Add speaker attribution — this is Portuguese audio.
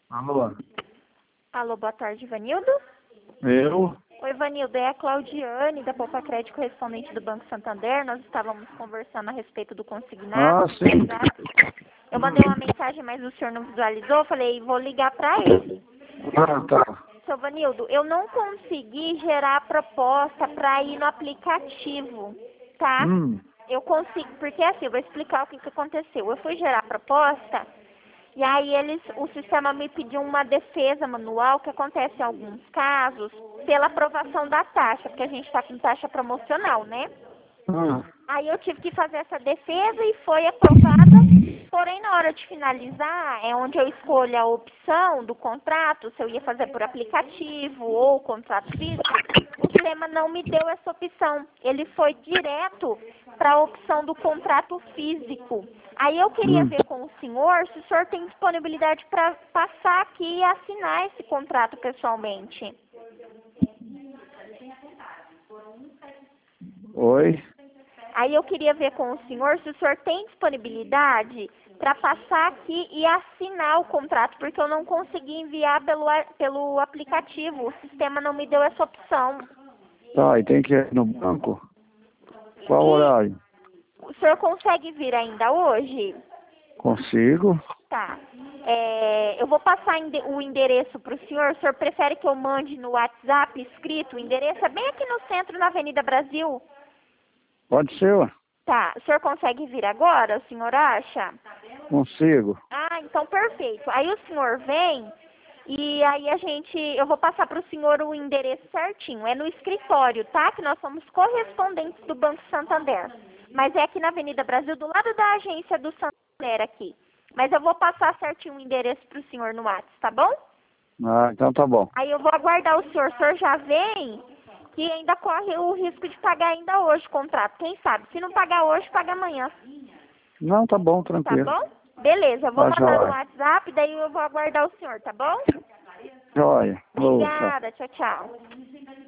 Speaker 1: Alô?
Speaker 2: Alô, boa tarde, Ivanildo.
Speaker 1: Eu?
Speaker 2: Oi, Ivanildo, é a Claudiane, da Poupa Crédito, correspondente do Banco Santander. Nós estávamos conversando a respeito do consignado.
Speaker 1: Sim.
Speaker 2: Tá? Eu mandei uma mensagem, mas o senhor não visualizou. Falei, vou ligar para ele.
Speaker 1: Ah, tá.
Speaker 2: Seu Vanildo, eu não consegui gerar a proposta para ir no aplicativo, tá? Eu consigo, porque assim, eu vou explicar o que aconteceu. Eu fui gerar a proposta e aí o sistema me pediu uma defesa manual, que acontece em alguns casos, pela aprovação da taxa, porque a gente está com taxa promocional, né? Aí eu tive que fazer essa defesa e foi aprovada, porém na hora de finalizar, é onde eu escolho a opção do contrato, se eu ia fazer por aplicativo ou contrato físico, o sistema não me deu essa opção. Ele foi direto para a opção do contrato físico. Aí eu queria ver com o senhor se o senhor tem disponibilidade para passar aqui e assinar esse contrato pessoalmente.
Speaker 1: Oi?
Speaker 2: Aí eu queria ver com o senhor se o senhor tem disponibilidade para passar aqui e assinar o contrato, porque eu não consegui enviar pelo aplicativo. O sistema não me deu essa opção.
Speaker 1: Tá, e tem que ir no banco? Qual
Speaker 2: E
Speaker 1: horário?
Speaker 2: o senhor consegue vir ainda hoje?
Speaker 1: Consigo?
Speaker 2: Tá. Eu vou passar o endereço para o senhor. O senhor prefere que eu mande no WhatsApp escrito? O endereço é bem aqui no centro, na Avenida Brasil.
Speaker 1: Pode ser, ué.
Speaker 2: Tá. O senhor consegue vir agora? O senhor acha?
Speaker 1: Consigo.
Speaker 2: Ah, então perfeito. Aí o senhor vem e aí eu vou passar para o senhor o endereço certinho. É no escritório, tá? Que nós somos correspondentes do Banco Santander. Mas é aqui na Avenida Brasil, do lado da agência do Santander aqui. Mas eu vou passar certinho o endereço para o senhor no WhatsApp, tá bom?
Speaker 1: Ah, então tá bom.
Speaker 2: Aí eu vou aguardar o senhor. O senhor já vem que ainda corre o risco de pagar ainda hoje o contrato. Quem sabe? Se não pagar hoje, paga amanhã.
Speaker 1: Não, tá bom,
Speaker 2: Tá
Speaker 1: tranquilo.
Speaker 2: bom? Beleza, eu vou
Speaker 1: Tá
Speaker 2: mandar no
Speaker 1: jóia.
Speaker 2: WhatsApp, daí eu vou aguardar o senhor, tá bom?
Speaker 1: Joia. Ô, tchau.
Speaker 2: Obrigada, tchau, tchau.